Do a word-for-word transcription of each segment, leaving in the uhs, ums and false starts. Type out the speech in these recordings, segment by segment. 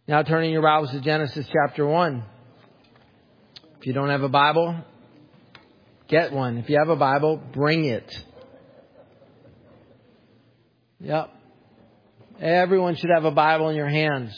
Now turning your Bibles to Genesis chapter one. If you don't have a Bible, get one. If you have a Bible, bring it. Yep. Everyone should have a Bible in your hands.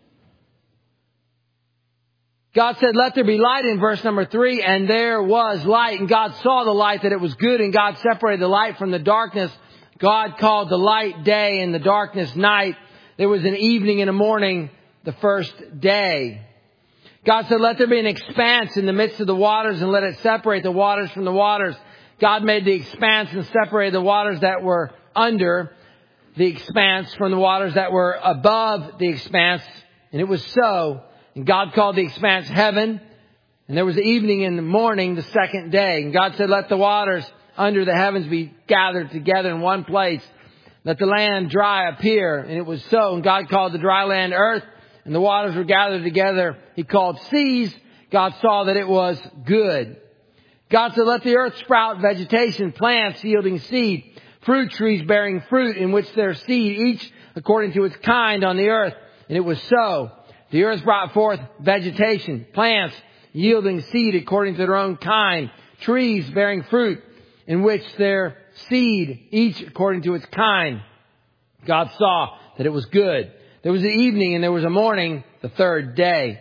God said, let there be light in verse number three, and there was light. And God saw the light that it was good, and God separated the light from the darkness. God called the light day and the darkness night. There was an evening and a morning the first day. God said, let there be an expanse in the midst of the waters, and let it separate the waters from the waters. God made the expanse and separated the waters that were under the expanse from the waters that were above the expanse. And it was so. And God called the expanse heaven. And there was the evening and the morning the second day. And God said, let the waters under the heavens be gathered together in one place. Let the land dry appear. And it was so. And God called the dry land earth. And the waters were gathered together. He called seas. God saw that it was good. God said, let the earth sprout vegetation, plants yielding seed, fruit trees bearing fruit in which their seed, each according to its kind on the earth. And it was so. The earth brought forth vegetation, plants yielding seed according to their own kind, trees bearing fruit in which their seed, each according to its kind. God saw that it was good. There was an evening and there was a morning the third day.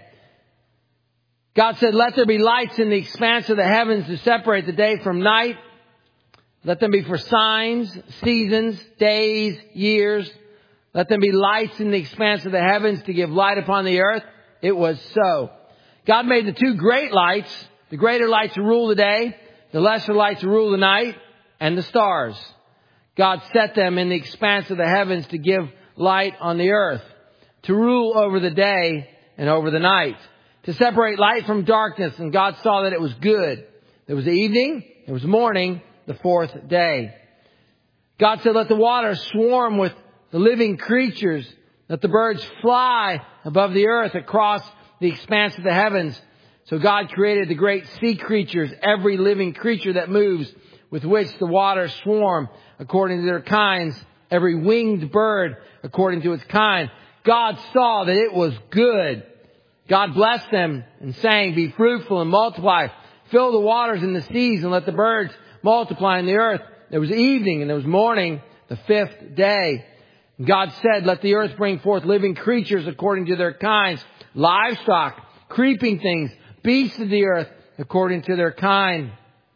God said, let there be lights in the expanse of the heavens to separate the day from night. Let them be for signs, seasons, days, years. Let them be lights in the expanse of the heavens to give light upon the earth. It was so. God made the two great lights, the greater light to rule the day, the lesser light to rule the night, and the stars. God set them in the expanse of the heavens to give light on the earth, to rule over the day and over the night, to separate light from darkness. And God saw that it was good. There was the evening, there was morning, the fourth day. God said, let the waters swarm with the living creatures. Let the birds fly above the earth across the expanse of the heavens. So God created the great sea creatures, every living creature that moves, with which the waters swarm according to their kinds, every winged bird according to its kind. God saw that it was good. God blessed them and saying, be fruitful and multiply. Fill the waters in the seas and let the birds multiply in the earth. There was evening and there was morning the fifth day. And God said, let the earth bring forth living creatures according to their kinds, livestock, creeping things, beasts of the earth according to their kind.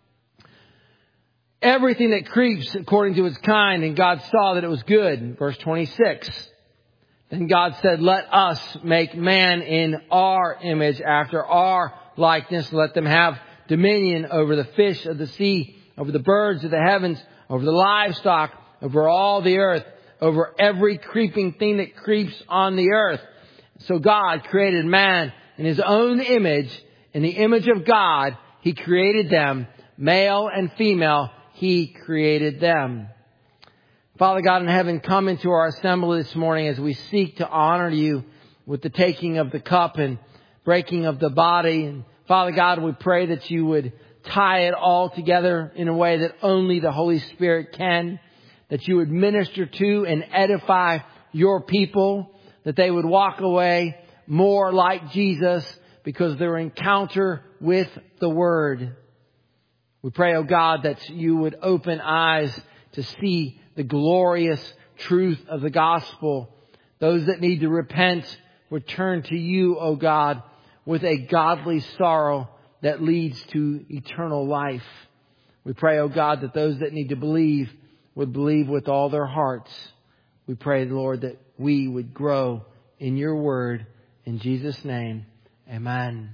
Everything that creeps according to its kind. And God saw that it was good. Verse twenty-six. Then God said, let us make man in our image, after our likeness. Let them have dominion over the fish of the sea, over the birds of the heavens, over the livestock, over all the earth, over every creeping thing that creeps on the earth. So God created man in His own image. In the image of God, He created them. Male and female, He created them. Father God in heaven, come into our assembly this morning as we seek to honor You with the taking of the cup and breaking of the body. And Father God, we pray that You would tie it all together in a way that only the Holy Spirit can. That You would minister to and edify Your people. That they would walk away more like Jesus because of their encounter with the Word. We pray, oh God, that You would open eyes to see the glorious truth of the gospel. Those that need to repent would turn to You, O God, with a godly sorrow that leads to eternal life. We pray, O God, that those that need to believe would believe with all their hearts. We pray, Lord, that we would grow in Your word. In Jesus' name, amen.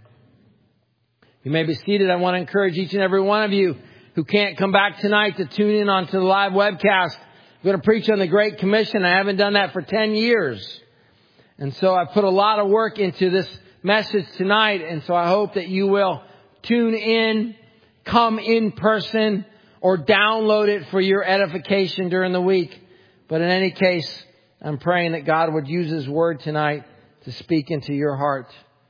You may be seated. I want to encourage each and every one of you who can't come back tonight to tune in onto the live webcast. I'm going to preach on the Great Commission. I haven't done that for ten years. And so I put a lot of work into this message tonight. And so I hope that you will tune in, come in person, or download it for your edification during the week. But in any case, I'm praying that God would use His word tonight to speak into your heart.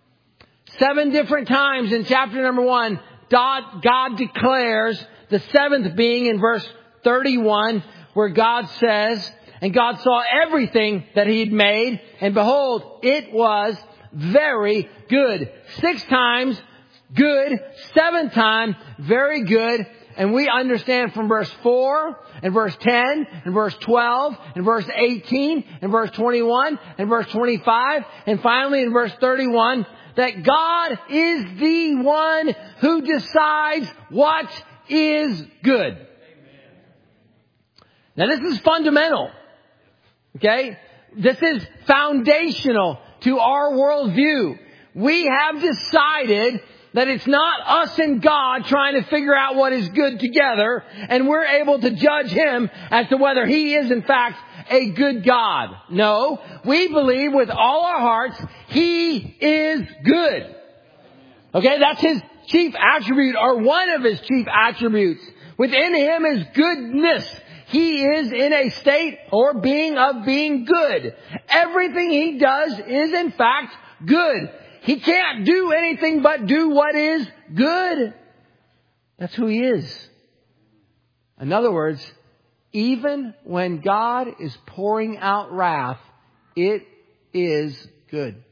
Seven different times in chapter number one, God, God declares, the seventh being in verse thirty-one, where God says, And God saw everything that He had made, and behold, it was very good. Six times good, seven times very good. And we understand from verse four and verse ten and verse twelve and verse eighteen and verse twenty-one and verse twenty-five and finally in verse thirty-one that God is the one who decides what is good. Amen. Now this is fundamental. Okay? This is foundational to our worldview. We have decided that it's not us and God trying to figure out what is good together, and we're able to judge Him as to whether He is in fact a good God. No, we believe with all our hearts He is good. Okay, that's His chief attribute, or one of His chief attributes. Within Him is goodness. He is in a state or being of being good. Everything He does is in fact good. He can't do anything but do what is good. That's who He is. In other words, even when God is pouring out wrath, it is good.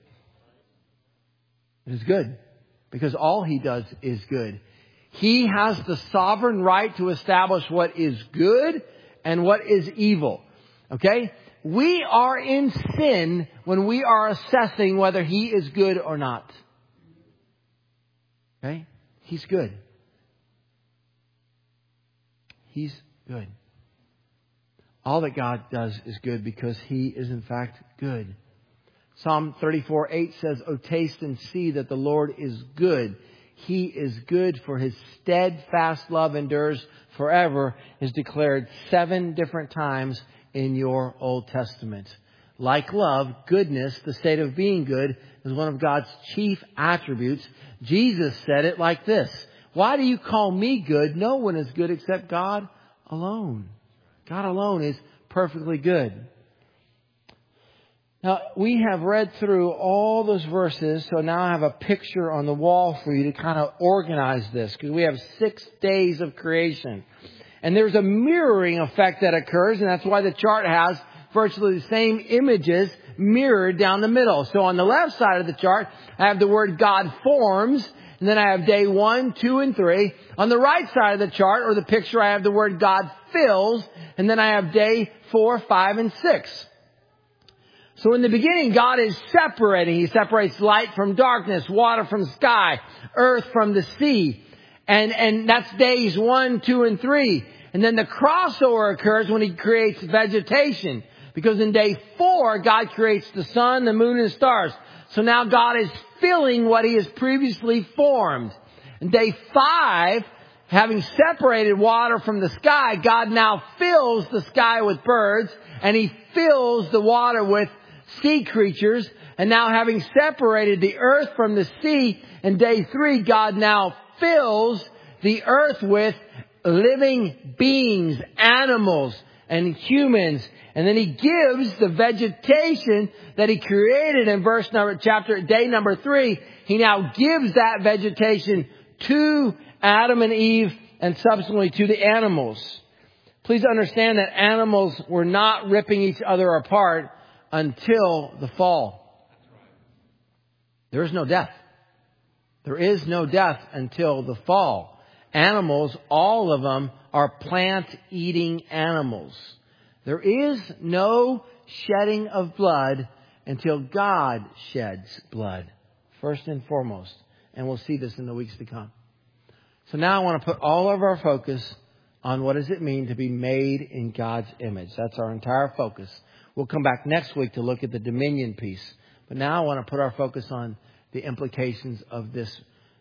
It is good. Because all He does is good. He has the sovereign right to establish what is good and what is evil. Okay? We are in sin when we are assessing whether He is good or not. Okay? He's good. He's good. All that God does is good because He is in fact good. Psalm thirty-four eight says, "O taste and see that the Lord is good. He is good, for His steadfast love endures forever," is declared seven different times in your Old Testament. Like love, goodness, the state of being good, is one of God's chief attributes. Jesus said it like this: "Why do you call me good? No one is good except God alone." God alone is perfectly good. Now, we have read through all those verses, so now I have a picture on the wall for you to kind of organize this, because we have six days of creation. And there's a mirroring effect that occurs, and that's why the chart has virtually the same images mirrored down the middle. So on the left side of the chart, I have the word God forms, and then I have day one, two, and three. On the right side of the chart, or the picture, I have the word God fills, and then I have day four, five, and six. So in the beginning, God is separating. He separates light from darkness, water from sky, earth from the sea. And, and that's days one, two, and three. And then the crossover occurs when He creates vegetation. Because in day four, God creates the sun, the moon, and stars. So now God is filling what He has previously formed. In day five, having separated water from the sky, God now fills the sky with birds, and He fills the water with sea creatures. And now having separated the earth from the sea, in day three, God now fills the earth with living beings, animals, and humans. And then He gives the vegetation that He created in verse number, chapter, day number three. He now gives that vegetation to Adam and Eve, and subsequently to the animals. Please understand that animals were not ripping each other apart until the fall. There is no death. There is no death until the fall. Animals, all of them, are plant-eating animals. There is no shedding of blood until God sheds blood, first and foremost. And we'll see this in the weeks to come. So now I want to put all of our focus on what does it mean to be made in God's image. That's our entire focus. We'll come back next week to look at the dominion piece. But now I want to put our focus on the implications of this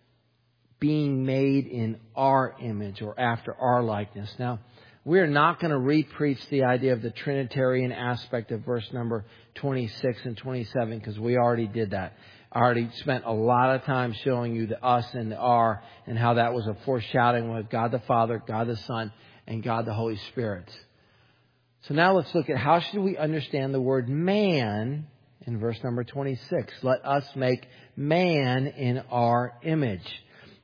being made in our image or after our likeness. Now, we're not going to re-preach the idea of the Trinitarian aspect of verse number twenty-six and twenty-seven, because we already did that. I already spent a lot of time showing you the us and the our, and how that was a foreshadowing of God the Father, God the Son, and God the Holy Spirit. So now let's look at how should we understand the word man in verse number twenty-six. Let us make man in our image.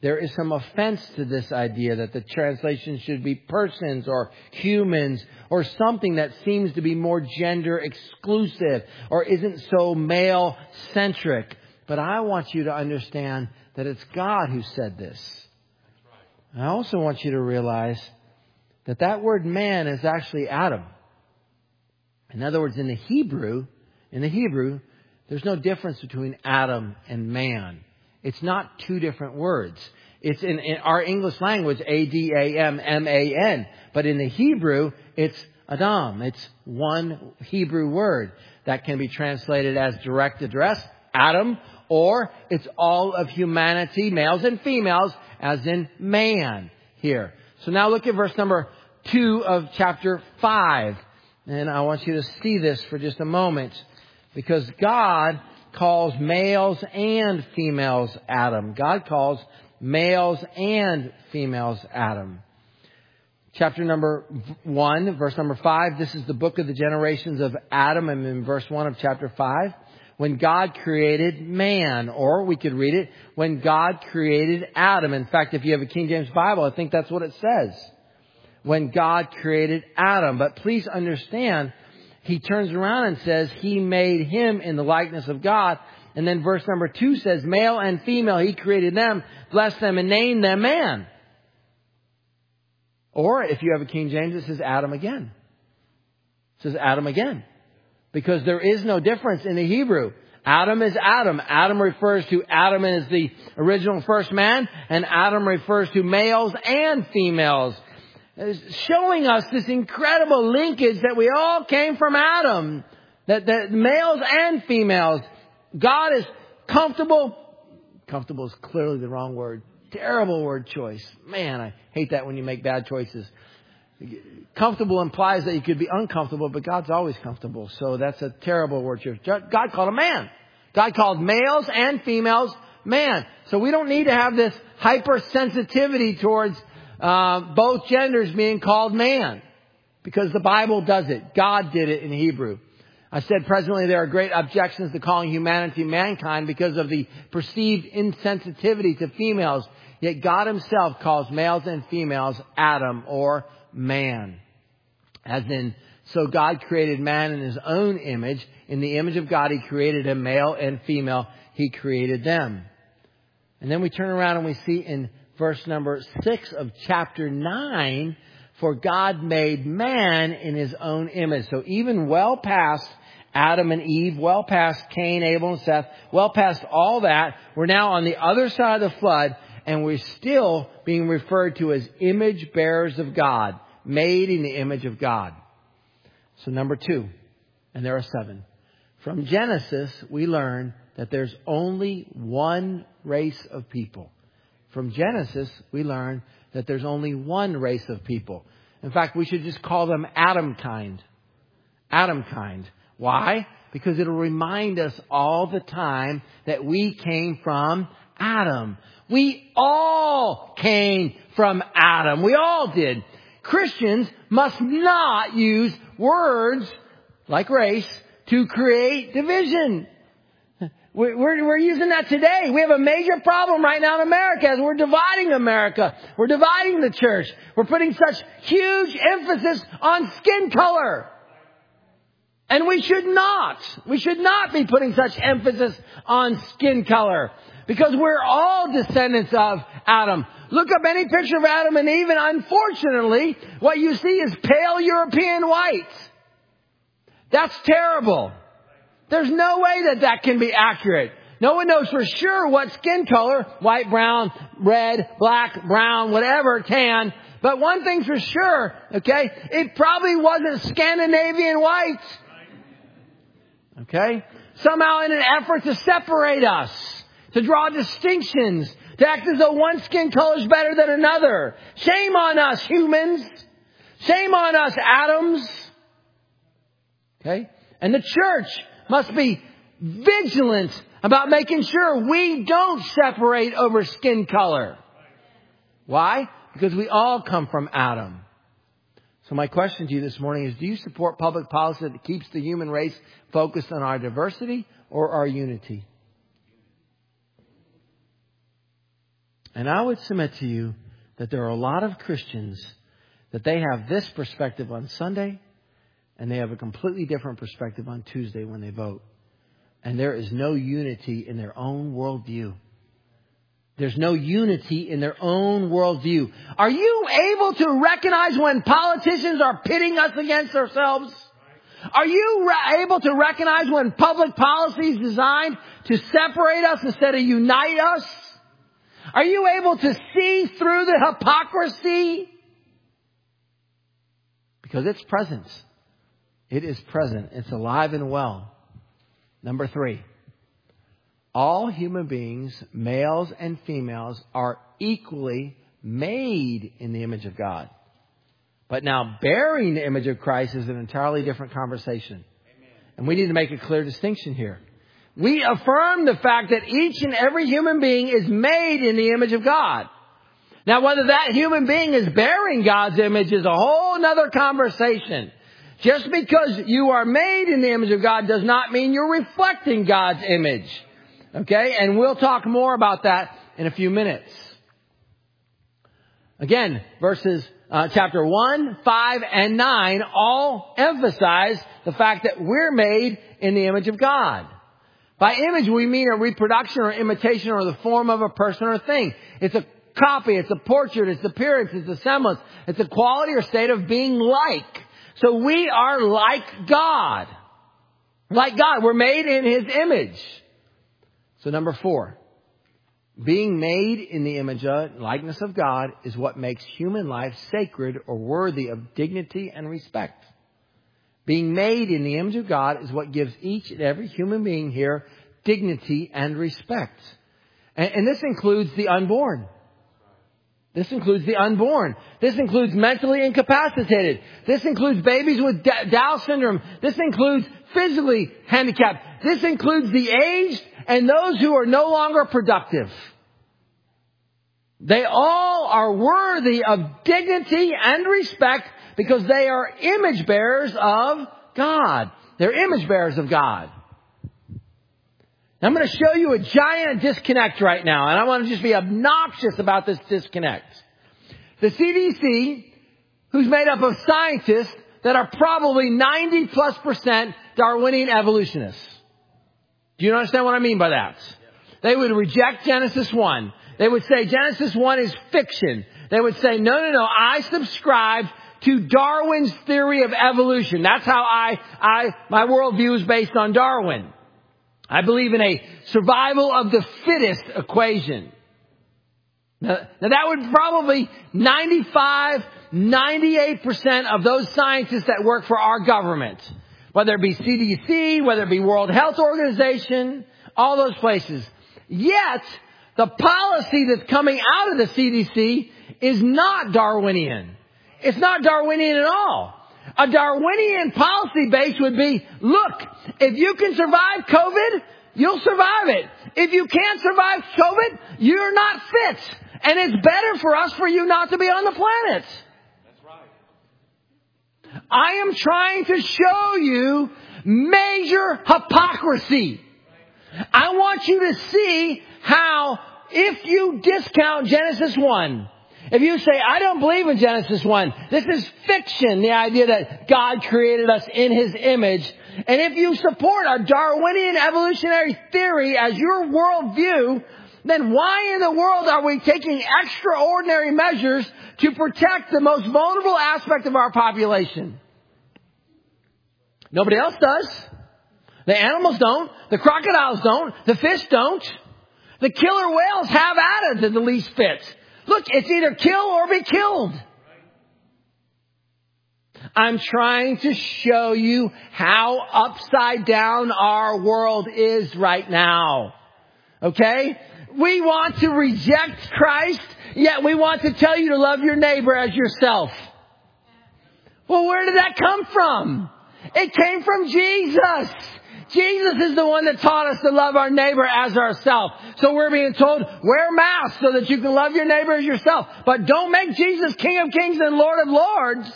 there is some offense to this idea that the translation should be persons or humans or something that seems to be more gender exclusive or isn't so male centric. But I want you to understand that it's God who said this. I also want you to realize that that word man is actually Adam. In other words, in the Hebrew, in the Hebrew, there's no difference between Adam and man. It's not two different words. It's in, in our English language, A D A M M A N. But in the Hebrew, it's Adam. It's one Hebrew word that can be translated as direct address, Adam, or it's all of humanity, males and females, as in man here. So now look at verse number two of chapter five. And I want you to see this for just a moment. Because God calls males and females Adam. God calls males and females Adam. Chapter number one, verse number five. This is the book of the generations of Adam. And in verse one of chapter five, when God created man, or we could read it, when God created Adam. In fact, if you have a King James Bible, I think that's what it says. When God created Adam. But please understand, he turns around and says he made him in the likeness of God. And then verse number two says, male and female, he created them, blessed them, and named them man. Or if you have a King James, it says Adam again. It says Adam again. Because there is no difference in the Hebrew. Adam is Adam. Adam refers to Adam as the original first man. And Adam refers to males and females. Showing us this incredible linkage that we all came from Adam. That, that males and females. God is comfortable. Comfortable is clearly the wrong word. Terrible word choice. Man, I hate that when you make bad choices. Comfortable implies that you could be uncomfortable, but God's always comfortable. So that's a terrible word choice. God called a man. God called males and females man. So we don't need to have this hypersensitivity towards uh, both genders being called man. Because the Bible does it. God did it in Hebrew. I said presently there are great objections to calling humanity mankind because of the perceived insensitivity to females. Yet God himself calls males and females Adam or man. As in, so God created man in his own image. In the image of God, he created him, male and female. He created them. And then we turn around and we see in verse number six of chapter nine, for God made man in his own image. So even well past Adam and Eve, well past Cain, Abel, and Seth, well past all that, we're now on the other side of the flood, and we're still being referred to as image bearers of God, made in the image of God. So number two, and there are seven. From Genesis, we learn that there's only one race of people. From Genesis, we learn that there's only one race of people. In fact, we should just call them Adam kind. Adam kind. Why? Because it'll remind us all the time that we came from Adam. We all came from Adam. We all did. Christians must not use words like race to create division. We're, we're, we're using that today. We have a major problem right now in America as we're dividing America. We're dividing the church. We're putting such huge emphasis on skin color. And we should not. We should not be putting such emphasis on skin color. Because we're all descendants of Adam. Look up any picture of Adam and Eve, and unfortunately, what you see is pale European white. That's terrible. There's no way that that can be accurate. No one knows for sure what skin color, white, brown, red, black, brown, whatever, tan. But one thing's for sure, okay, it probably wasn't Scandinavian white. Okay? Somehow in an effort to separate us, to draw distinctions, to act as though one skin color is better than another. Shame on us, humans. Shame on us, Adams. Okay? And the church must be vigilant about making sure we don't separate over skin color. Why? Because we all come from Adam. So my question to you this morning is, do you support public policy that keeps the human race focused on our diversity or our unity? And I would submit to you that there are a lot of Christians that they have this perspective on Sunday and they have a completely different perspective on Tuesday when they vote. And there is no unity in their own worldview. There's no unity in their own worldview. Are you able to recognize when politicians are pitting us against ourselves? Are you re- able to recognize when public policy is designed to separate us instead of unite us? Are you able to see through the hypocrisy? Because it's present. It is present. It's alive and well. Number three. All human beings, males and females, are equally made in the image of God. But now bearing the image of Christ is an entirely different conversation. Amen. And we need to make a clear distinction here. We affirm the fact that each and every human being is made in the image of God. Now, whether that human being is bearing God's image is a whole other conversation. Just because you are made in the image of God does not mean you're reflecting God's image. Okay? And we'll talk more about that in a few minutes. Again, verses uh, chapter one, five, and nine all emphasize the fact that we're made in the image of God. By image, we mean a reproduction or imitation or the form of a person or thing. It's a copy, it's a portrait, it's appearance, it's a semblance, it's a quality or state of being like. So we are like God. Like God. We're made in His image. So number four, being made in the image and likeness of God is what makes human life sacred or worthy of dignity and respect. Being made in the image of God is what gives each and every human being here dignity and respect. And, and this includes the unborn. This includes the unborn. This includes mentally incapacitated. This includes babies with Down syndrome. This includes physically handicapped. This includes the aged and those who are no longer productive. They all are worthy of dignity and respect because they are image bearers of God. They're image bearers of God. Now, I'm going to show you a giant disconnect right now, and I want to just be obnoxious about this disconnect. The C D C, who's made up of scientists that are probably ninety plus percent Darwinian evolutionists. Do you understand what I mean by that? They would reject Genesis one. They would say Genesis one is fiction. They would say, no, no, no, I subscribe to Darwin's theory of evolution. That's how I, I, my worldview is based on Darwin. I believe in a survival of the fittest equation. Now, now that would probably ninety-five, ninety-eight percent of those scientists that work for our government. Whether it be C D C, whether it be World Health Organization, all those places. Yet, the policy that's coming out of the C D C is not Darwinian. It's not Darwinian at all. A Darwinian policy base would be, look, if you can survive COVID, you'll survive it. If you can't survive COVID, you're not fit. And it's better for us for you not to be on the planet. That's right. I am trying to show you major hypocrisy. I want you to see how if you discount Genesis one, if you say, I don't believe in Genesis one, this is fiction, the idea that God created us in His image. And if you support a Darwinian evolutionary theory as your worldview, then why in the world are we taking extraordinary measures to protect the most vulnerable aspect of our population? Nobody else does. The animals don't. The crocodiles don't. The fish don't. The killer whales have at it to the least fit. Look, it's either kill or be killed. I'm trying to show you how upside down our world is right now. Okay? We want to reject Christ, yet we want to tell you to love your neighbor as yourself. Well, where did that come from? It came from Jesus. Jesus is the one that taught us to love our neighbor as ourselves. So we're being told, wear masks so that you can love your neighbor as yourself. But don't make Jesus King of Kings and Lord of Lords.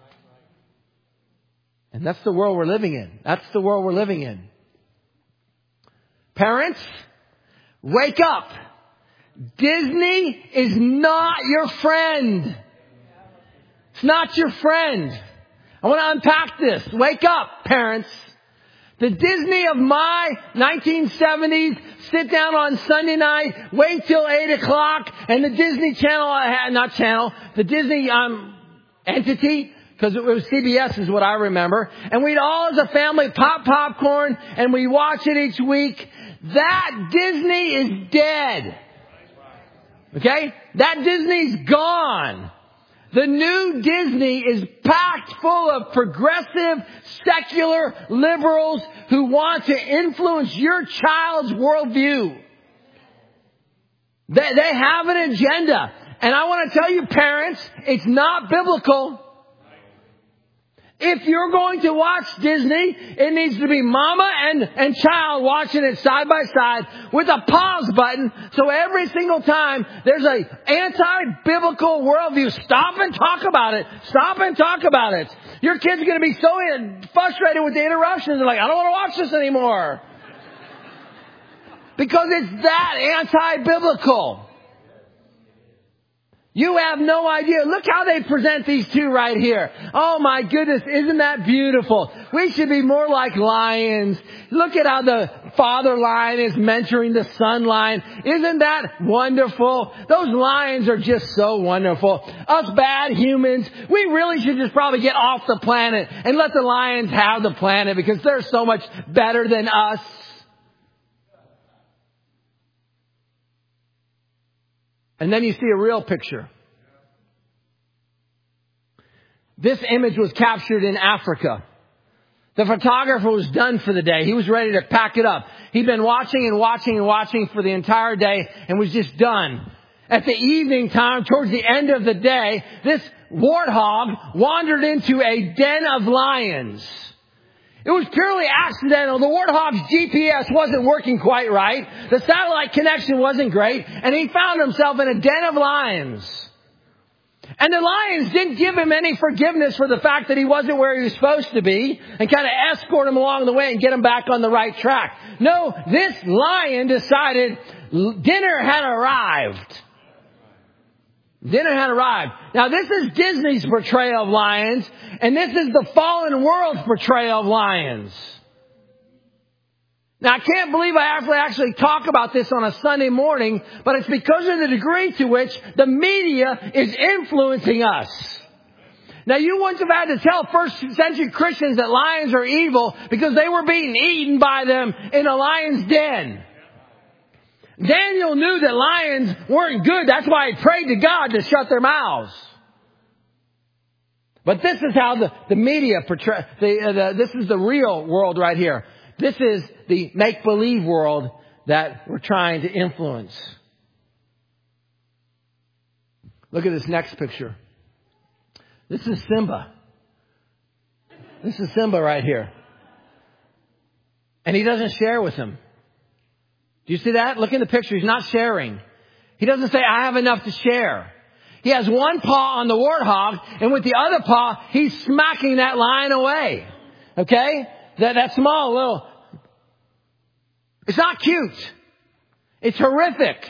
And that's the world we're living in. That's the world we're living in. Parents, wake up. Disney is not your friend. It's not your friend. I want to unpack this. Wake up, parents. The Disney of my nineteen seventies, sit down on Sunday night, wait till eight o'clock, and the Disney Channel, not channel, the Disney um, entity, because it was C B S is what I remember, and we'd all as a family pop popcorn, and we watch it each week. That Disney is dead. Okay? That Disney's gone. The new Disney is packed full of progressive, secular liberals who want to influence your child's worldview. They, they have an agenda. And I want to tell you, parents, it's not biblical. If you're going to watch Disney, it needs to be mama and, and child watching it side by side with a pause button. So every single time there's a anti-biblical worldview, stop and talk about it. Stop and talk about it. Your kid's going to be so frustrated with the interruptions. They're like, I don't want to watch this anymore. Because it's that anti-biblical. You have no idea. Look how they present these two right here. Oh my goodness, isn't that beautiful? We should be more like lions. Look at how the father lion is mentoring the son lion. Isn't that wonderful? Those lions are just so wonderful. Us bad humans, we really should just probably get off the planet and let the lions have the planet because they're so much better than us. And then you see a real picture. This image was captured in Africa. The photographer was done for the day. He was ready to pack it up. He'd been watching and watching and watching for the entire day and was just done. At the evening time, towards the end of the day, this warthog wandered into a den of lions. It was purely accidental. The warthog's G P S wasn't working quite right. The satellite connection wasn't great. And he found himself in a den of lions. And the lions didn't give him any forgiveness for the fact that he wasn't where he was supposed to be and kind of escort him along the way and get him back on the right track. No, this lion decided dinner had arrived. Dinner had arrived. Now this is Disney's portrayal of lions, and this is the fallen world's portrayal of lions. Now I can't believe I have to actually talk about this on a Sunday morning, but it's because of the degree to which the media is influencing us. Now you wouldn't have had to tell first century Christians that lions are evil because they were being eaten by them in a lion's den. Daniel knew that lions weren't good. That's why he prayed to God to shut their mouths. But this is how the, the media portray. The, uh, the, this is the real world right here. This is the make-believe world that we're trying to influence. Look at this next picture. This is Simba. This is Simba right here. And he doesn't share with him. Do you see that? Look in the picture. He's not sharing. He doesn't say, I have enough to share. He has one paw on the warthog, and with the other paw, he's smacking that lion away. Okay? That, that small little... It's not cute. It's horrific.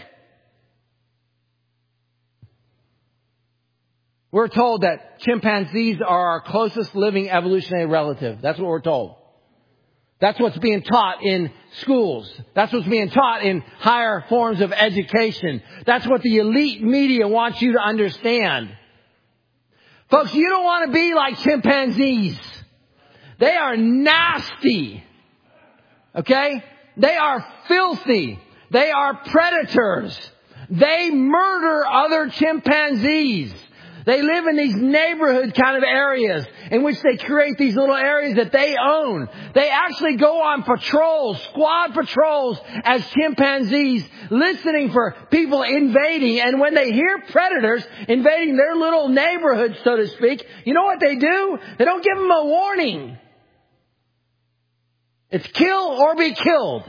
We're told that chimpanzees are our closest living evolutionary relative. That's what we're told. That's what's being taught in schools. That's what's being taught in higher forms of education. That's what the elite media wants you to understand. Folks, you don't want to be like chimpanzees. They are nasty. Okay? They are filthy. They are predators. They murder other chimpanzees. They live in these neighborhood kind of areas in which they create these little areas that they own. They actually go on patrols, squad patrols as chimpanzees, listening for people invading. And when they hear predators invading their little neighborhood, so to speak, you know what they do? They don't give them a warning. It's kill or be killed.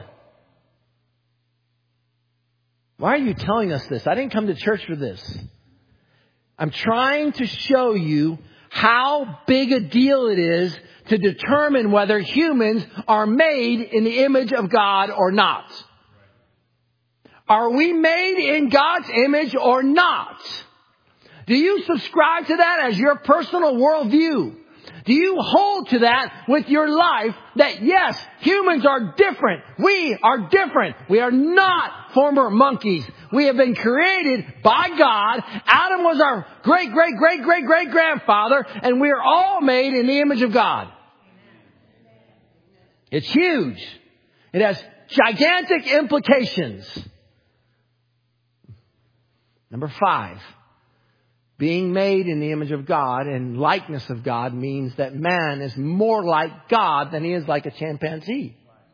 Why are you telling us this? I didn't come to church for this. I'm trying to show you how big a deal it is to determine whether humans are made in the image of God or not. Are we made in God's image or not? Do you subscribe to that as your personal worldview? Do you hold to that with your life that yes, humans are different. We are different. We are not former monkeys. We have been created by God. Adam was our great, great, great, great, great grandfather, and we are all made in the image of God. It's huge. It has gigantic implications. Number five. Being made in the image of God and likeness of God means that man is more like God than he is like a chimpanzee.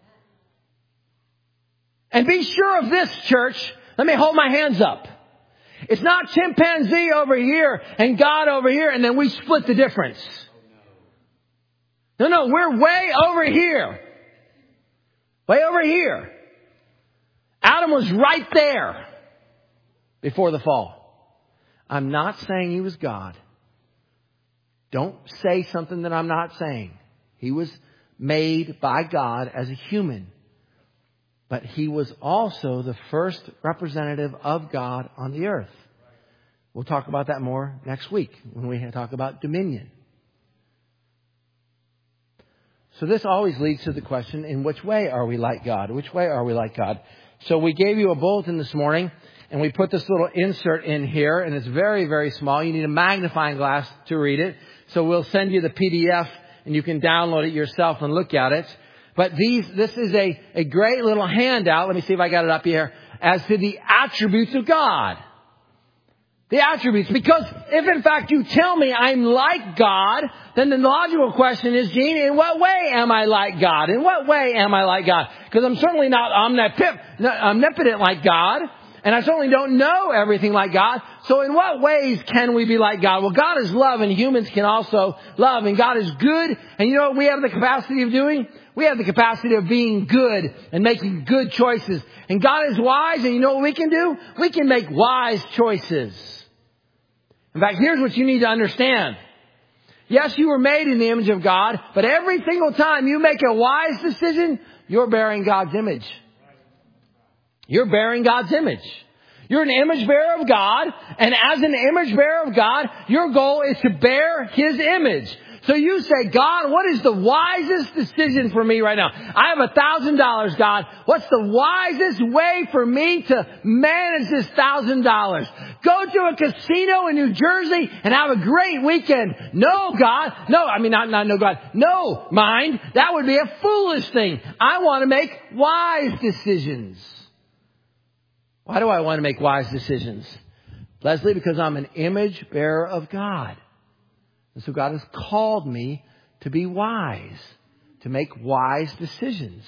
And be sure of this, church. Let me hold my hands up. It's not chimpanzee over here and God over here and then we split the difference. No, no, we're way over here. Way over here. Adam was right there before the fall. I'm not saying he was God. Don't say something that I'm not saying. He was made by God as a human. But he was also the first representative of God on the earth. We'll talk about that more next week when we talk about dominion. So this always leads to the question, in which way are we like God? Which way are we like God? So we gave you a bulletin this morning. And we put this little insert in here, and it's very, very small. You need a magnifying glass to read it. So we'll send you the P D F, and you can download it yourself and look at it. But these, this is a, a great little handout. Let me see if I got it up here. As to the attributes of God. The attributes. Because if in fact you tell me I'm like God, then the logical question is, Gene, in what way am I like God? In what way am I like God? Because I'm certainly not omnipotent like God. And I certainly don't know everything like God. So in what ways can we be like God? Well, God is love and humans can also love. And God is good. And you know what we have the capacity of doing? We have the capacity of being good and making good choices. And God is wise. And you know what we can do? We can make wise choices. In fact, here's what you need to understand. Yes, you were made in the image of God. But every single time you make a wise decision, you're bearing God's image. You're bearing God's image. You're an image bearer of God. And as an image bearer of God, your goal is to bear His image. So you say, God, what is the wisest decision for me right now? I have a thousand dollars, God. What's the wisest way for me to manage this thousand dollars? Go to a casino in New Jersey and have a great weekend. No, God. No, I mean, not, not no, God. No, mind. That would be a foolish thing. I want to make wise decisions. Why do I want to make wise decisions? Leslie, because I'm an image bearer of God. And so God has called me to be wise, to make wise decisions.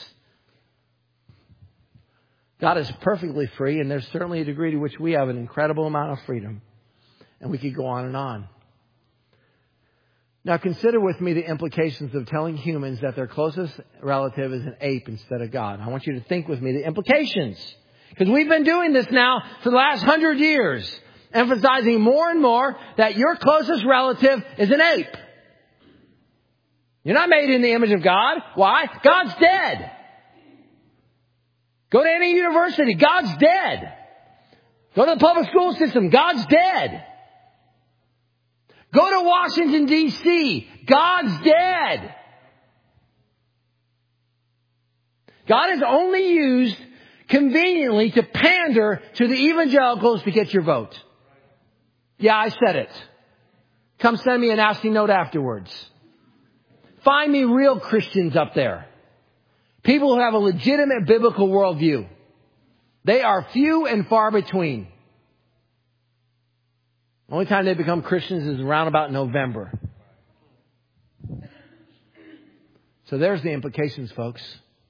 God is perfectly free, and there's certainly a degree to which we have an incredible amount of freedom. And we could go on and on. Now consider with me the implications of telling humans that their closest relative is an ape instead of God. I want you to think with me the implications. Because we've been doing this now for the last hundred years, emphasizing more and more that your closest relative is an ape. You're not made in the image of God. Why? God's dead. Go to any university. God's dead. Go to the public school system. God's dead. Go to Washington, D C God's dead. God is only used conveniently to pander to the evangelicals to get your vote. Yeah, I said it. Come send me a nasty note afterwards. Find me real Christians up there. People who have a legitimate biblical worldview. They are few and far between. The only time they become Christians is around about November. So there's the implications, folks.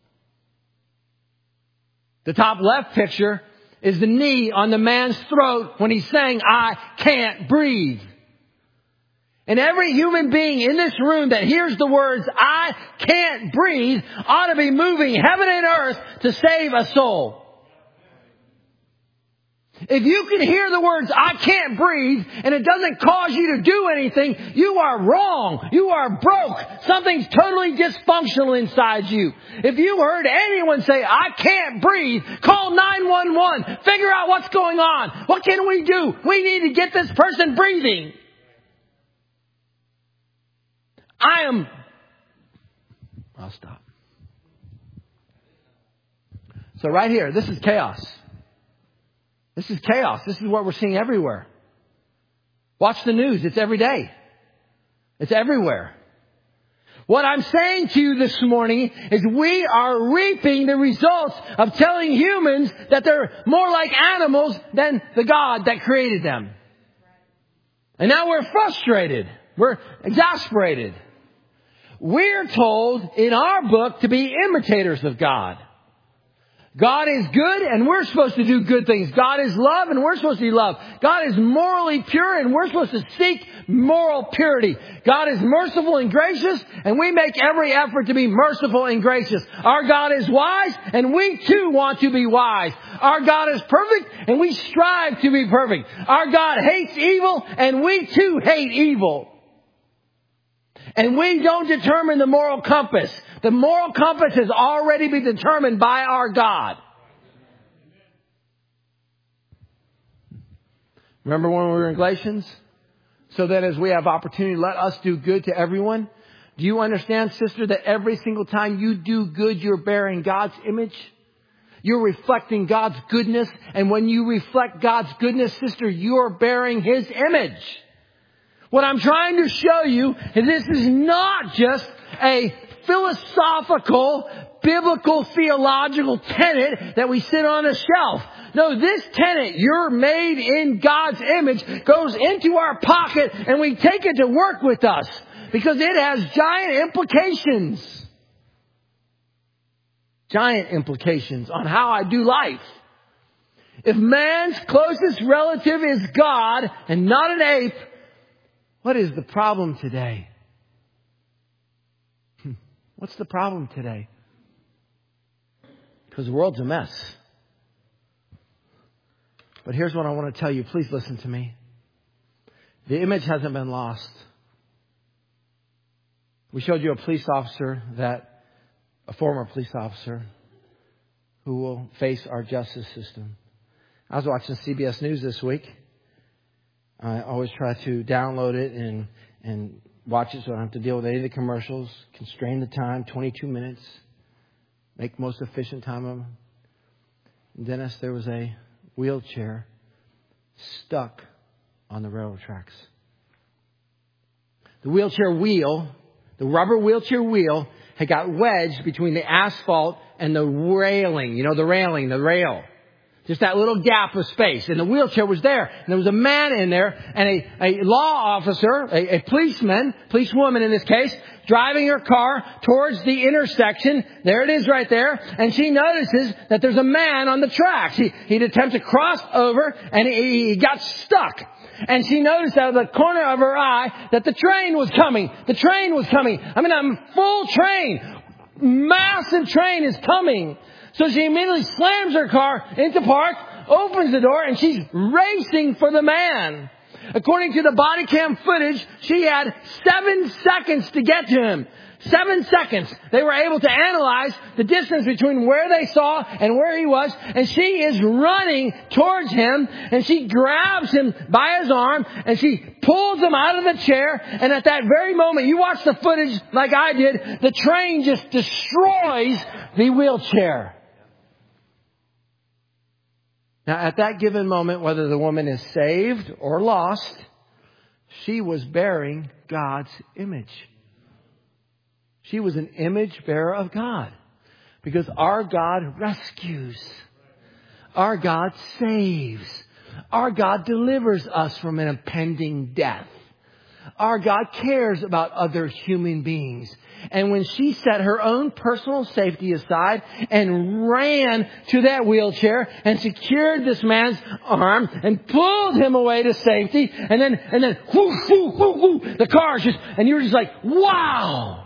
The top left picture is the knee on the man's throat when he's saying, I can't breathe. And every human being in this room that hears the words, I can't breathe, ought to be moving heaven and earth to save a soul. If you can hear the words, I can't breathe, and it doesn't cause you to do anything, you are wrong. You are broke. Something's totally dysfunctional inside you. If you heard anyone say, I can't breathe, call nine one one. Figure out what's going on. What can we do? We need to get this person breathing. I am... I'll stop. So right here, this is chaos. This is chaos. This is what we're seeing everywhere. Watch the news. It's every day. It's everywhere. What I'm saying to you this morning is we are reaping the results of telling humans that they're more like animals than the God that created them. And now we're frustrated. We're exasperated. We're told in our book to be imitators of God. God is good and we're supposed to do good things. God is love and we're supposed to be love. God is morally pure and we're supposed to seek moral purity. God is merciful and gracious and we make every effort to be merciful and gracious. Our God is wise and we too want to be wise. Our God is perfect and we strive to be perfect. Our God hates evil and we too hate evil. And we don't determine the moral compass. The moral compass has already been determined by our God. Remember when we were in Galatians? So that as we have opportunity, let us do good to everyone. Do you understand, sister, that every single time you do good, you're bearing God's image? You're reflecting God's goodness. And when you reflect God's goodness, sister, you're bearing His image. What I'm trying to show you is this is not just a philosophical, biblical, theological tenet that we sit on a shelf. No, this tenet, you're made in God's image, goes into our pocket and we take it to work with us because it has giant implications. Giant implications on how I do life. If man's closest relative is God and not an ape, what is the problem today? What's the problem today? Because the world's a mess. But here's what I want to tell you. Please listen to me. The image hasn't been lost. We showed you a police officer that, a former police officer, who will face our justice system. I was watching C B S News this week. I always try to download it and and watch it so I don't have to deal with any of the commercials. Constrain the time, twenty-two minutes. Make most efficient time of them. And Dennis, there was a wheelchair stuck on the railroad tracks. The wheelchair wheel, the rubber wheelchair wheel, had got wedged between the asphalt and the railing. You know, the railing, the rail. Just that little gap of space. And the wheelchair was there. And there was a man in there and a, a law officer, a, a policeman, policewoman in this case, driving her car towards the intersection. There it is right there. And she notices that there's a man on the tracks. He, he'd attempt to cross over and he, he got stuck. And she noticed out of the corner of her eye that the train was coming. The train was coming. I mean, a full train. Massive train is coming. So she immediately slams her car into park, opens the door, and she's racing for the man. According to the body cam footage, she had seven seconds to get to him. Seven seconds. They were able to analyze the distance between where they saw and where he was. And she is running towards him. And she grabs him by his arm. And she pulls him out of the chair. And at that very moment, you watch the footage like I did. The train just destroys the wheelchair. Now, at that given moment, whether the woman is saved or lost, she was bearing God's image. She was an image bearer of God. Because our God rescues. Our God saves. Our God delivers us from an impending death. Our God cares about other human beings. And when she set her own personal safety aside and ran to that wheelchair and secured this man's arm and pulled him away to safety, and then and then whoo, whoo, whoo, whoo, the car just, and you're just like, wow.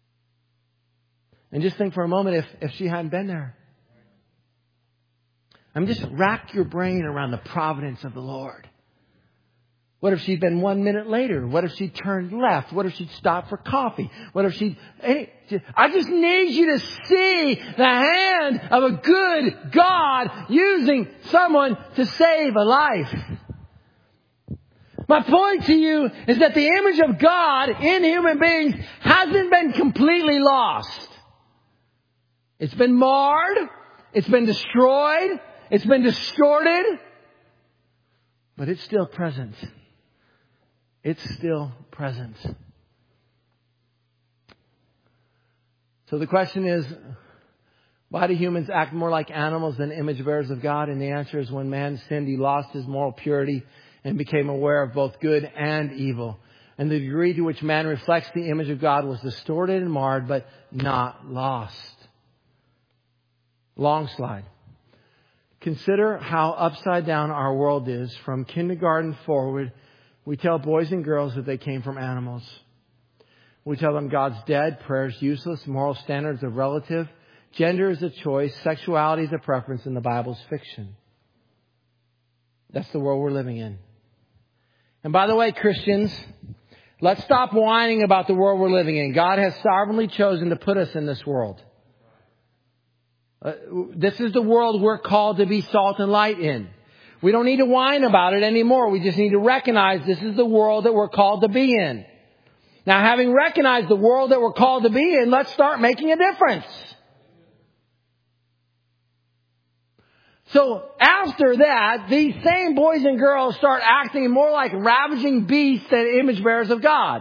And just think for a moment if, if she hadn't been there. I mean, just rack your brain around the providence of the Lord. What if she'd been one minute later? What if she turned left? What if she'd stopped for coffee? What if she... Any, I just need you to see the hand of a good God using someone to save a life. My point to you is that the image of God in human beings hasn't been completely lost. It's been marred. It's been destroyed. It's been distorted. But it's still present. It's still present. So the question is, why do humans act more like animals than image bearers of God? And the answer is, when man sinned, he lost his moral purity and became aware of both good and evil. And the degree to which man reflects the image of God was distorted and marred, but not lost. Long slide. Consider how upside down our world is. From kindergarten forward, we tell boys and girls that they came from animals. We tell them God's dead, prayer's useless, moral standards are relative, gender is a choice, sexuality is a preference, and the Bible's fiction. That's the world we're living in. And by the way, Christians, let's stop whining about the world we're living in. God has sovereignly chosen to put us in this world. Uh, this is the world we're called to be salt and light in. We don't need to whine about it anymore. We just need to recognize this is the world that we're called to be in. Now, having recognized the world that we're called to be in, let's start making a difference. So after that, these same boys and girls start acting more like ravaging beasts than image bearers of God.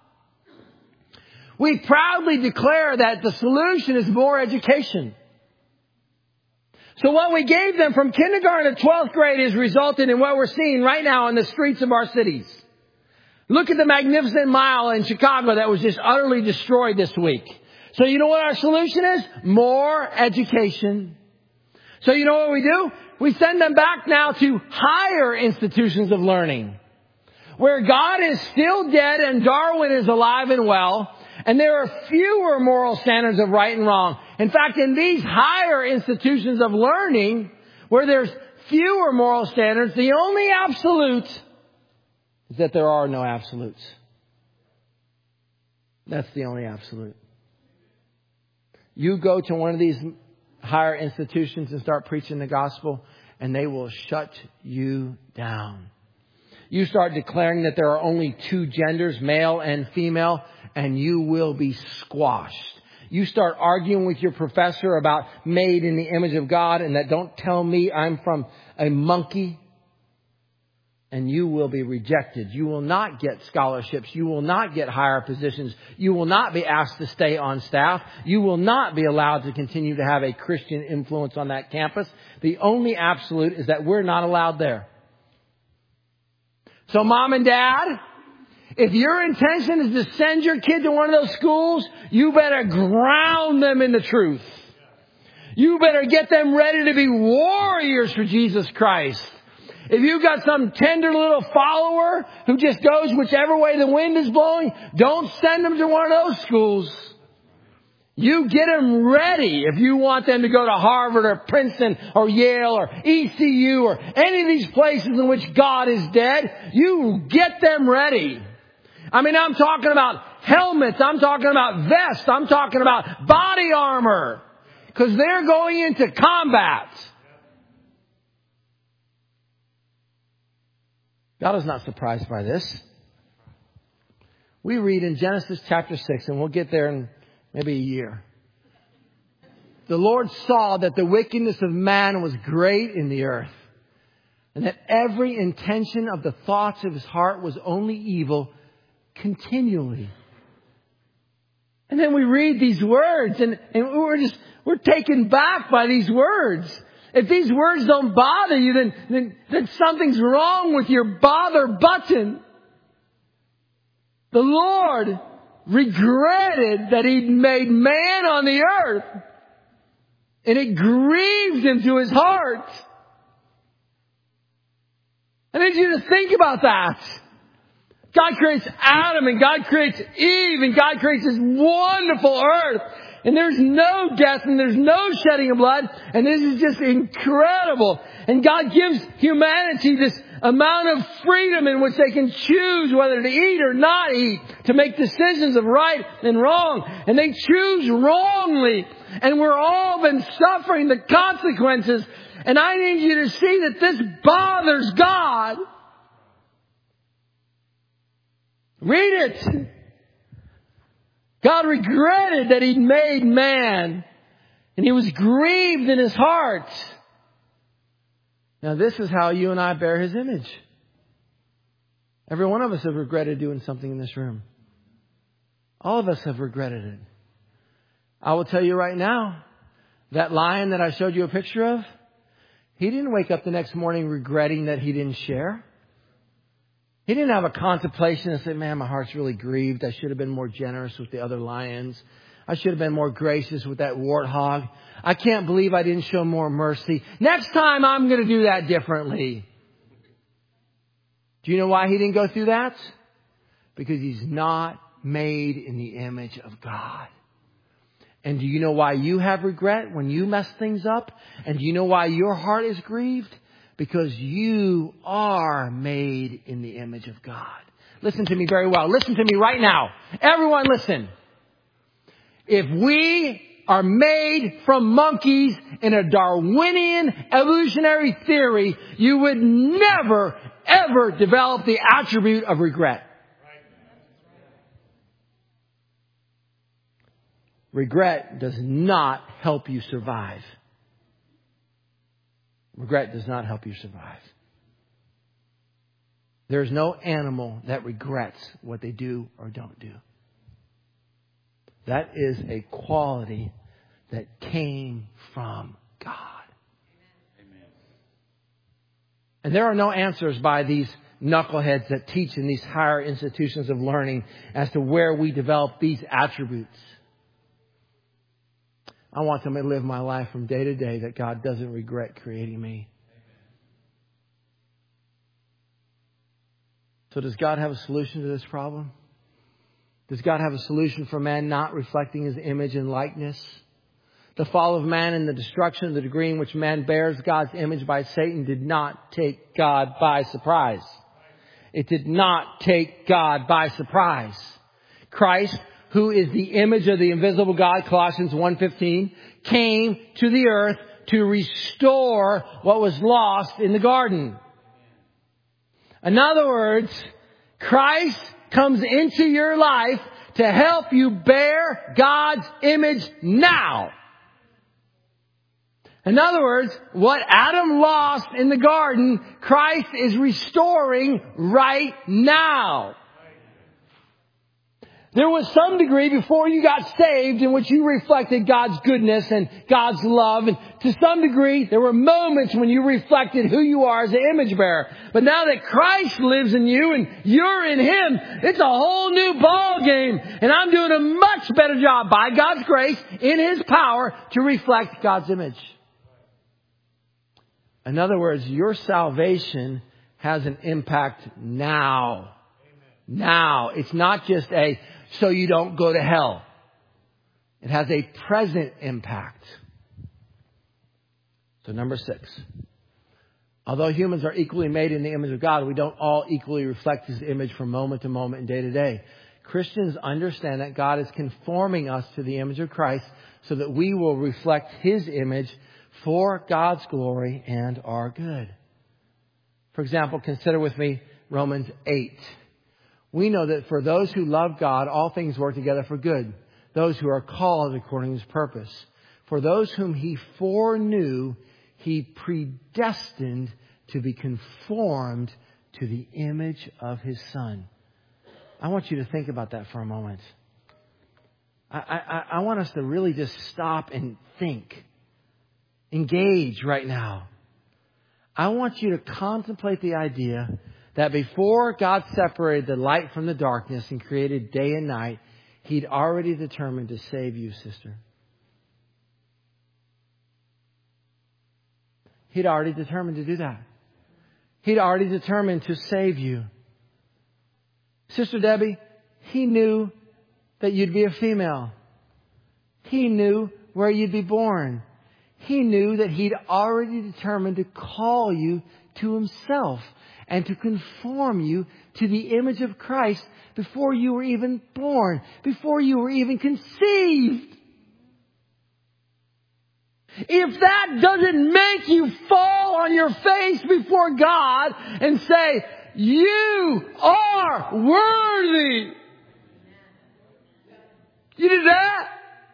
We proudly declare that the solution is more education. So what we gave them from kindergarten to twelfth grade has resulted in what we're seeing right now in the streets of our cities. Look at the Magnificent Mile in Chicago that was just utterly destroyed this week. So you know what our solution is? More education. So you know what we do? We send them back now to higher institutions of learning, where God is still dead and Darwin is alive and well, and there are fewer moral standards of right and wrong. In fact, in these higher institutions of learning, where there's fewer moral standards, the only absolute is that there are no absolutes. That's the only absolute. You go to one of these higher institutions and start preaching the gospel, and they will shut you down. You start declaring that there are only two genders, male and female, and you will be squashed. You start arguing with your professor about made in the image of God, and that don't tell me I'm from a monkey, and you will be rejected. You will not get scholarships. You will not get higher positions. You will not be asked to stay on staff. You will not be allowed to continue to have a Christian influence on that campus. The only absolute is that we're not allowed there. So mom and dad, if your intention is to send your kid to one of those schools, you better ground them in the truth. You better get them ready to be warriors for Jesus Christ. If you've got some tender little follower who just goes whichever way the wind is blowing, don't send them to one of those schools. You get them ready if you want them to go to Harvard or Princeton or Yale or E C U or any of these places in which God is dead. You get them ready. I mean, I'm talking about helmets. I'm talking about vests. I'm talking about body armor, because they're going into combat. God is not surprised by this. We read in Genesis chapter six, and we'll get there in maybe a year. The Lord saw that the wickedness of man was great in the earth, and that every intention of the thoughts of his heart was only evil continually. And then we read these words, and, and we're just we're taken back by these words. If these words don't bother you, then, then, then something's wrong with your bother button. The Lord regretted that He'd made man on the earth, and it grieved Him to His heart. I need you to think about that. God creates Adam, and God creates Eve, and God creates this wonderful earth. And there's no death and there's no shedding of blood. And this is just incredible. And God gives humanity this amount of freedom in which they can choose whether to eat or not eat, to make decisions of right and wrong. And they choose wrongly. And we're all been suffering the consequences. And I need you to see that this bothers God. Read it. God regretted that He'd made man. And He was grieved in His heart. Now this is how you and I bear His image. Every one of us have regretted doing something in this room. All of us have regretted it. I will tell you right now, that lion that I showed you a picture of, he didn't wake up the next morning regretting that he didn't share. He didn't have a contemplation and say, man, my heart's really grieved. I should have been more generous with the other lions. I should have been more gracious with that warthog. I can't believe I didn't show more mercy. Next time I'm going to do that differently. Do you know why he didn't go through that? Because he's not made in the image of God. And do you know why you have regret when you mess things up? And do you know why your heart is grieved? Because you are made in the image of God. Listen to me very well. Listen to me right now. Everyone listen. If we are made from monkeys in a Darwinian evolutionary theory, you would never, ever develop the attribute of regret. Regret does not help you survive. Regret does not help you survive. There's no animal that regrets what they do or don't do. That is a quality that came from God. Amen. And there are no answers by these knuckleheads that teach in these higher institutions of learning as to where we develop these attributes. I want to live my life from day to day that God doesn't regret creating me. So does God have a solution to this problem? Does God have a solution for man not reflecting His image and likeness? The fall of man and the destruction of the degree in which man bears God's image by Satan did not take God by surprise. It did not take God by surprise. Christ, who is the image of the invisible God, Colossians one fifteen, came to the earth to restore what was lost in the garden. In other words, Christ comes into your life to help you bear God's image now. In other words, what Adam lost in the garden, Christ is restoring right now. There was some degree before you got saved in which you reflected God's goodness and God's love. And to some degree, there were moments when you reflected who you are as an image bearer. But now that Christ lives in you and you're in Him, it's a whole new ball game. And I'm doing a much better job by God's grace in His power to reflect God's image. In other words, your salvation has an impact now. Now. It's not just a so you don't go to hell. It has a present impact. So number six. Although humans are equally made in the image of God, we don't all equally reflect His image from moment to moment and day to day. Christians understand that God is conforming us to the image of Christ so that we will reflect His image for God's glory and our good. For example, consider with me Romans eight. We know that for those who love God, all things work together for good. Those who are called according to His purpose. For those whom He foreknew, He predestined to be conformed to the image of His Son. I want you to think about that for a moment. I, I, I want us to really just stop and think. Engage right now. I want you to contemplate the idea that before God separated the light from the darkness and created day and night, He'd already determined to save you, sister. He'd already determined to do that. He'd already determined to save you. Sister Debbie, He knew that you'd be a female. He knew where you'd be born. He knew that He'd already determined to call you to Himself and to conform you to the image of Christ before you were even born, before you were even conceived. If that doesn't make you fall on your face before God and say, you are worthy. You did that?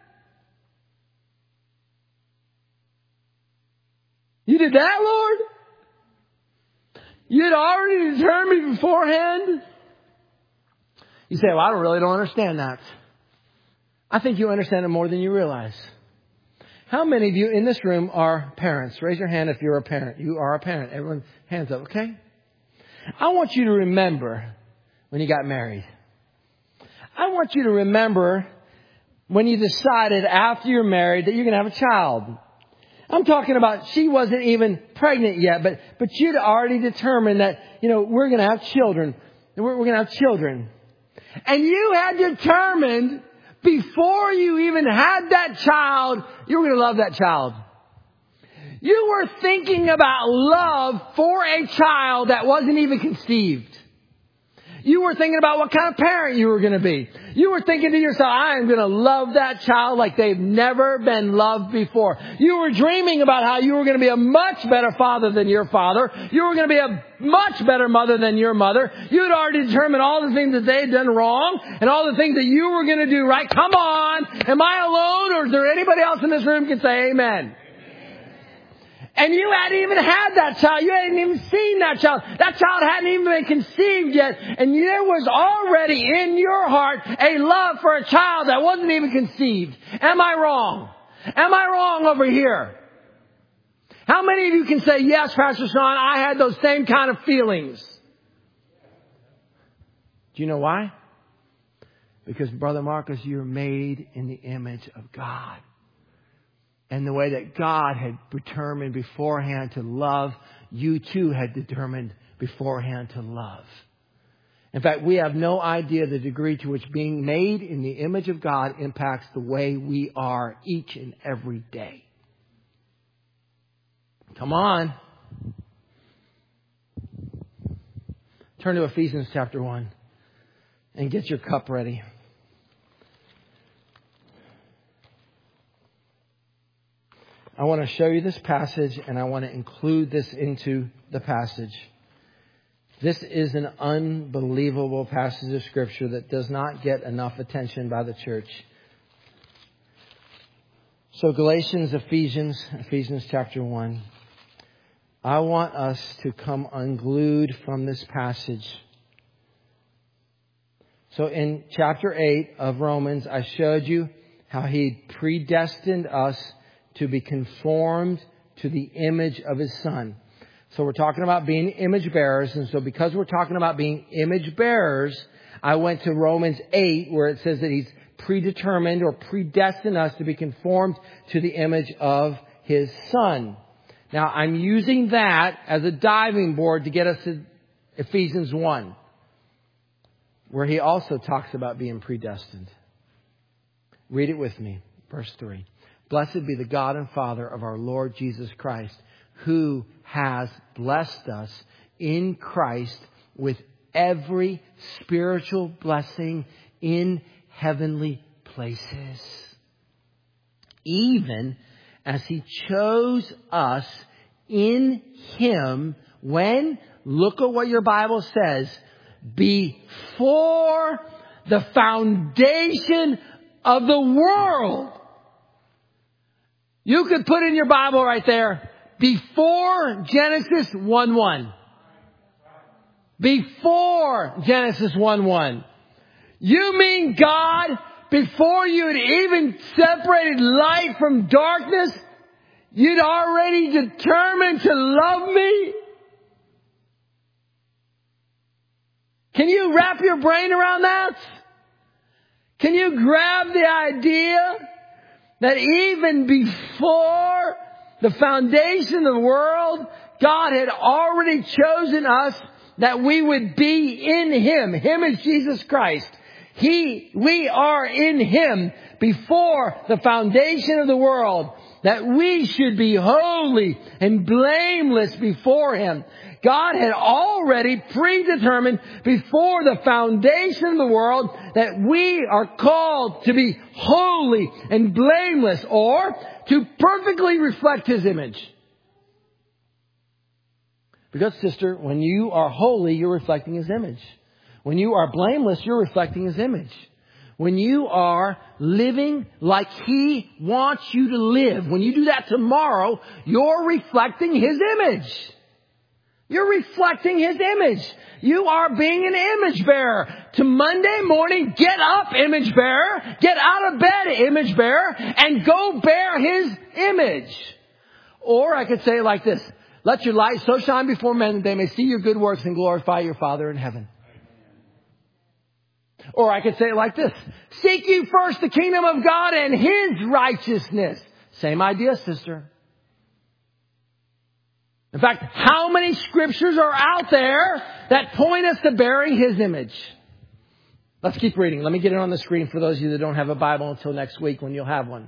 You did that, Lord? You had already determined me beforehand? You say, well, I don't really don't understand that. I think you understand it more than you realize. How many of you in this room are parents? Raise your hand if you're a parent. You are a parent. Everyone, hands up, okay? I want you to remember when you got married. I want you to remember when you decided after you're married that you're going to have a child. I'm talking about she wasn't even pregnant yet, but, but you'd already determined that, you know, we're going to have children. We're, we're going to have children. And you had determined before you even had that child, you were going to love that child. You were thinking about love for a child that wasn't even conceived. You were thinking about what kind of parent you were going to be. You were thinking to yourself, I am going to love that child like they've never been loved before. You were dreaming about how you were going to be a much better father than your father. You were going to be a much better mother than your mother. You had already determined all the things that they had done wrong and all the things that you were going to do right. Come on. Am I alone, or is there anybody else in this room who can say amen? And you hadn't even had that child. You hadn't even seen that child. That child hadn't even been conceived yet. And there was already in your heart a love for a child that wasn't even conceived. Am I wrong? Am I wrong over here? How many of you can say, yes, Pastor Sean, I had those same kind of feelings? Do you know why? Because, Brother Marcus, you're made in the image of God. And the way that God had determined beforehand to love, you too had determined beforehand to love. In fact, we have no idea the degree to which being made in the image of God impacts the way we are each and every day. Come on. Turn to Ephesians chapter one and get your cup ready. I want to show you this passage, and I want to include this into the passage. This is an unbelievable passage of Scripture that does not get enough attention by the church. So Galatians, Ephesians, Ephesians chapter one. I want us to come unglued from this passage. So in chapter eight of Romans, I showed you how He predestined us to be conformed to the image of His Son. So we're talking about being image bearers. And so because we're talking about being image bearers, I went to Romans eight where it says that He's predetermined or predestined us to be conformed to the image of His Son. Now I'm using that as a diving board to get us to Ephesians one, where he also talks about being predestined. Read it with me. Verse three. Blessed be the God and Father of our Lord Jesus Christ, who has blessed us in Christ with every spiritual blessing in heavenly places, even as He chose us in Him when, look at what your Bible says, before the foundation of the world. You could put in your Bible right there, before Genesis one one. Before Genesis one one. You mean God, before you had even separated light from darkness, you'd already determined to love me? Can you wrap your brain around that? Can you grab the idea that even before the foundation of the world, God had already chosen us that we would be in Him. Him is Jesus Christ. He, we are in Him before the foundation of the world, that we should be holy and blameless before Him. God had already predetermined before the foundation of the world that we are called to be holy and blameless, or to perfectly reflect His image. Because, sister, when you are holy, you're reflecting His image. When you are blameless, you're reflecting His image. When you are living like He wants you to live, when you do that tomorrow, you're reflecting His image. You're reflecting His image. You are being an image bearer. To Monday morning, get up, image bearer. Get out of bed, image bearer. And go bear His image. Or I could say it like this. Let your light so shine before men that they may see your good works and glorify your Father in heaven. Or I could say it like this. Seek ye first the kingdom of God and His righteousness. Same idea, sister. In fact, how many scriptures are out there that point us to bearing His image? Let's keep reading. Let me get it on the screen for those of you that don't have a Bible until next week when you'll have one.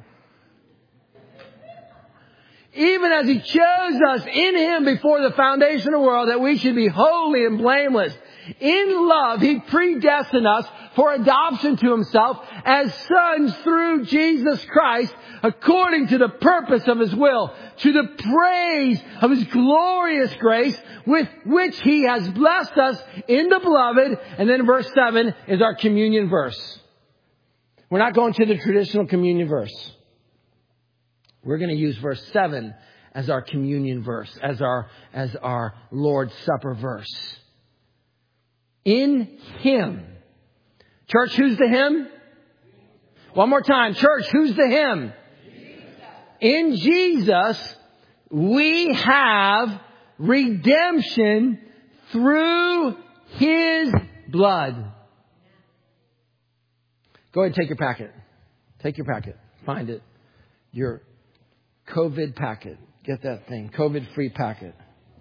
Even as He chose us in Him before the foundation of the world, that we should be holy and blameless. In love, He predestined us for adoption to Himself as sons through Jesus Christ, according to the purpose of His will, to the praise of His glorious grace, with which He has blessed us in the beloved. And then verse seven is our communion verse. We're not going to the traditional communion verse. We're going to use verse seven as our communion verse, as our, as our Lord's Supper verse. In Him. Church, who's the Him? One more time. Church, who's the Him? In Jesus, we have redemption through His blood. Go ahead and take your packet. Take your packet. Find it. Your COVID packet. Get that thing. COVID-free packet.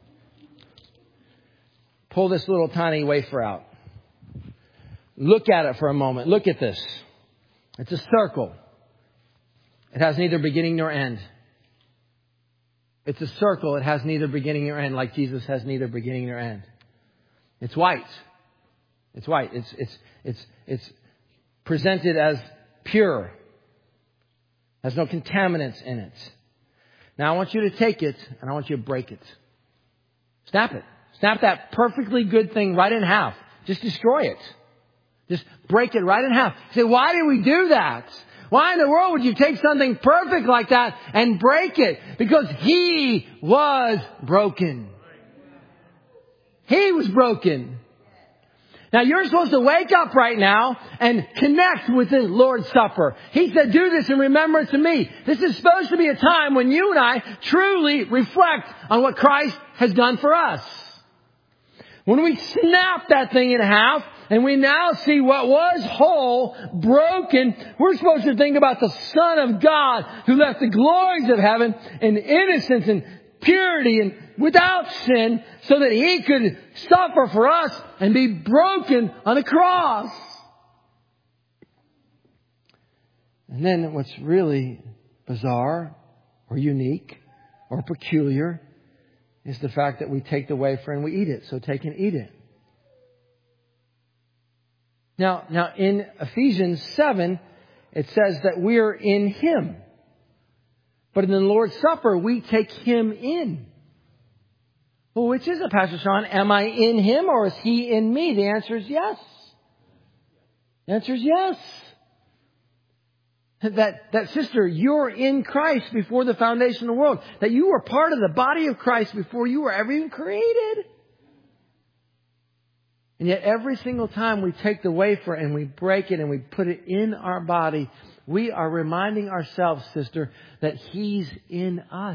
Pull this little tiny wafer out. Look at it for a moment. Look at this. It's a circle. It has neither beginning nor end. It's a circle. It has neither beginning nor end, like Jesus has neither beginning nor end. It's white. It's white. It's, it's, it's, it's presented as pure. Has no contaminants in it. Now I want you to take it and I want you to break it. Snap it. Snap that perfectly good thing right in half. Just destroy it. Just break it right in half. You say, why did we do that? Why in the world would you take something perfect like that and break it? Because He was broken. He was broken. Now you're supposed to wake up right now and connect with the Lord's Supper. He said, do this in remembrance of me. This is supposed to be a time when you and I truly reflect on what Christ has done for us. When we snap that thing in half and we now see what was whole, broken, we're supposed to think about the Son of God who left the glories of heaven in innocence and purity and without sin so that He could suffer for us and be broken on the cross. And then what's really bizarre or unique or peculiar is the fact that we take the wafer and we eat it. So take and eat it. Now, now in Ephesians seven, it says that we're in Him. But in the Lord's Supper, we take Him in. Well, which is it, Pastor Sean? Am I in Him or is He in me? The answer is yes. The answer is yes. That, that sister, you're in Christ before the foundation of the world. That you were part of the body of Christ before you were ever even created. And yet every single time we take the wafer and we break it and we put it in our body, we are reminding ourselves, sister, that He's in us.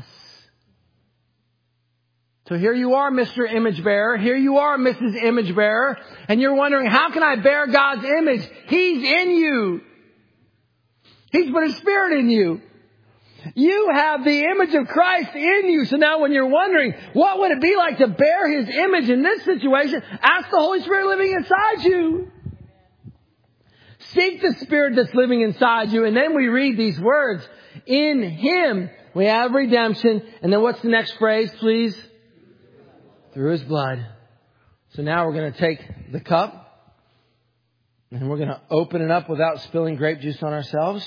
So here you are, Mister Image Bearer. Here you are, Missus Image Bearer. And you're wondering, how can I bear God's image? He's in you. He's put His Spirit in you. You have the image of Christ in you. So now when you're wondering, what would it be like to bear His image in this situation? Ask the Holy Spirit living inside you. Seek the Spirit that's living inside you. And then we read these words. In Him we have redemption. And then what's the next phrase, please? Through His blood. So now we're going to take the cup. And we're going to open it up without spilling grape juice on ourselves.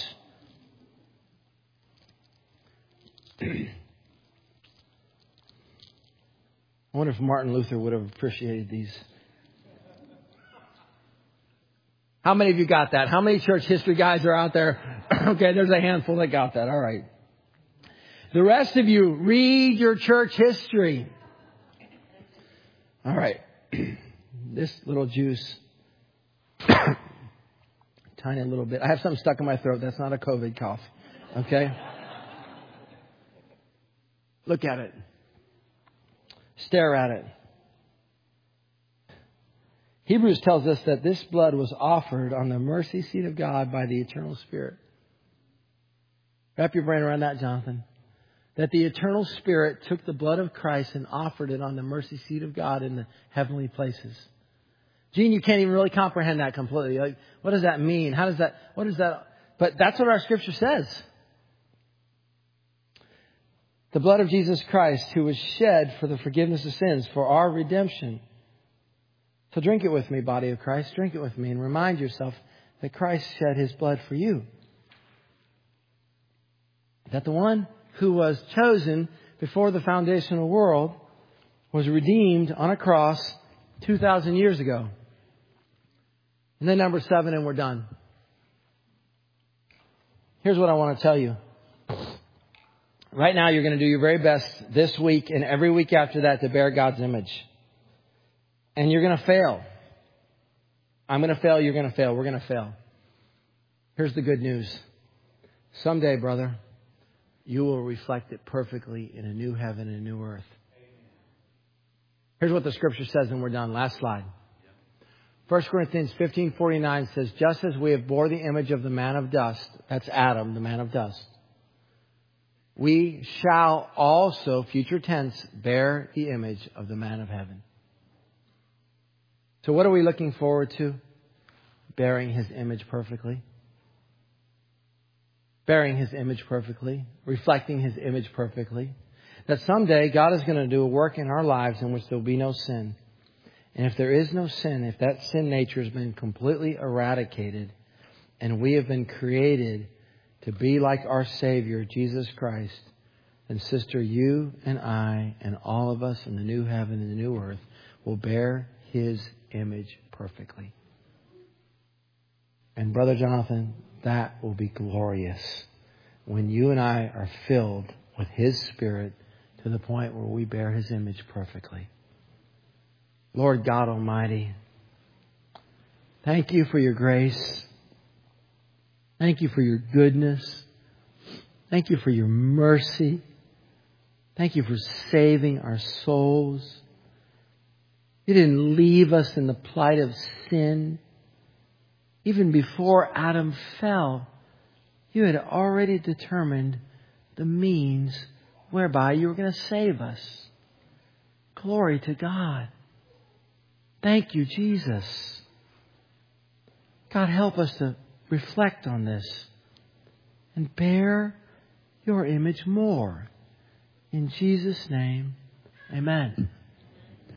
I wonder if Martin Luther would have appreciated these. How many of you got that? How many church history guys are out there? Okay, there's a handful that got that. All right. The rest of you, read your church history. All right. This little juice. Tiny little bit. I have something stuck in my throat. That's not a COVID cough. Okay? Look at it. Stare at it. Hebrews tells us that this blood was offered on the mercy seat of God by the eternal Spirit. Wrap your brain around that, Jonathan. That the eternal Spirit took the blood of Christ and offered it on the mercy seat of God in the heavenly places. Gene, you can't even really comprehend that completely. Like, what does that mean? How does that, what is that? But that's what our scripture says. The blood of Jesus Christ, who was shed for the forgiveness of sins, for our redemption. So drink it with me, body of Christ. Drink it with me and remind yourself that Christ shed His blood for you. That the one who was chosen before the foundation of the world was redeemed on a cross two thousand years ago. And then number seven, and we're done. Here's what I want to tell you. Right now, you're going to do your very best this week and every week after that to bear God's image. And you're going to fail. I'm going to fail. You're going to fail. We're going to fail. Here's the good news. Someday, brother, you will reflect it perfectly in a new heaven and a new earth. Here's what the scripture says, and we're done. Last slide. First Corinthians fifteen forty-nine says, just as we have bore the image of the man of dust, that's Adam, the man of dust, we shall also, future tense, bear the image of the man of heaven. So what are we looking forward to? Bearing His image perfectly. Bearing His image perfectly. Reflecting His image perfectly. That someday God is going to do a work in our lives in which there will be no sin. And if there is no sin, if that sin nature has been completely eradicated, and we have been created to be like our Savior, Jesus Christ, then sister, you and I and all of us in the new heaven and the new earth will bear His image perfectly. And Brother Jonathan, that will be glorious when you and I are filled with His Spirit to the point where we bear His image perfectly. Lord God Almighty, thank You for Your grace. Thank You for Your goodness. Thank You for Your mercy. Thank You for saving our souls. You didn't leave us in the plight of sin. Even before Adam fell, You had already determined the means whereby You were going to save us. Glory to God. Thank You, Jesus. God, help us to reflect on this and bear Your image more. In Jesus' name, amen.